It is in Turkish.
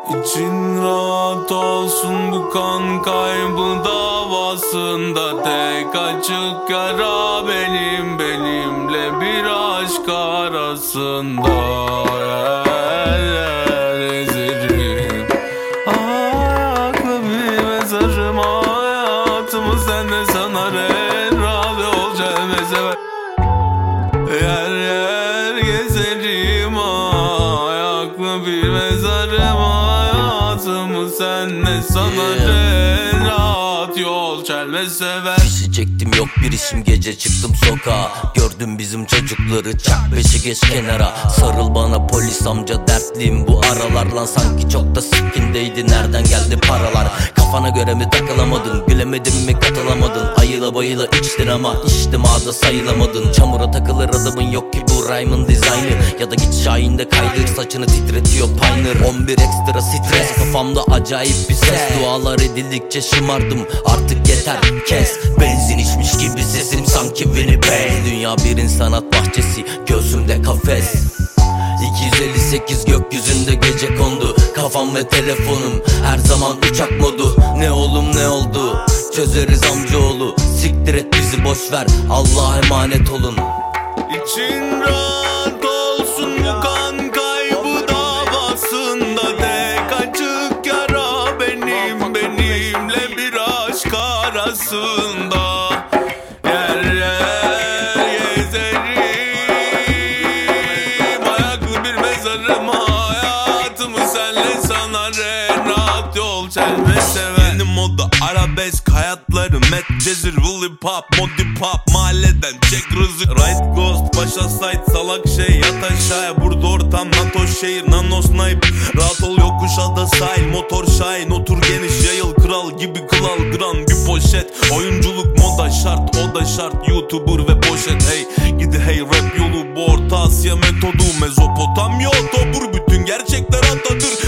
İçin rahat olsun bu kan kaybı davasında. Tek açık yara benimle bir aşk arasında. Ezerim ayaklı bir mezarım, hayatımı senle sanar, en rahat ol celmese. Yer yer gezerim ayaklı bir mezarım, hayatımı senle sanar, en rahat yol çelmese ver. Fişi çektim yok bir işim, gece çıktım sokağa. Gördüm bizim çocukları, çak beşi geç kenara. Sarıl bana polis amca, dertliyim bu aralar. Lan sanki çok da sikkindeydi, nereden geldi paralar? Kafana göre mi takılamadın, gülemedin mi katılamadın? Ayıla bayıla içtin ama içtimada sayılamadın. Çamura takılır adamın yok ki bu rhyme'ın dizaynı. Ya da git Şahin'de kaydır, saçını titretiyor Pioneer. 11 ekstra stres, kafamda acayip bir ses. Dualar edildikçe şımardım, artık yeter kes. Benzin içmiş gibi sesim sanki Winnipeg. Dünya bir sanat bahçesi, göğsümde kafes. 258 gökyüzünde gece kondu. Kafam ve telefonum her zaman uçak modu. Ne oğlum ne oldu, çözeriz amcaoğlu. Siktir et bizi boşver, Allah'a emanet olun. İçin rahat olsun bu kan kaybı davasında. Tek açık yara benimle bir aşk arasında. Yer yer gezerim ayaklı bir mezarım, hayatımı senle sanar, en rahat yol çelmese ver. Yeni moda arabesk hayatları, Met Cezir, Willy Pop, Modi Pop. Mahalleden çek rızık, Right Ghost, Başa Site, salak şey yat aşağıya. Burada ortam NATO şehir, nano snipe. Rahat ol yokuşada sahil, motor şahin. Otur geniş yayıl, kral gibi kılal gran bir poşet. Oyunculuk moda şart, o da şart. YouTuber ve poşet hey. Gidi hey rap yolu bu Orta Asya metodu. Mezopotamya otobur, bütün gerçekler atadır.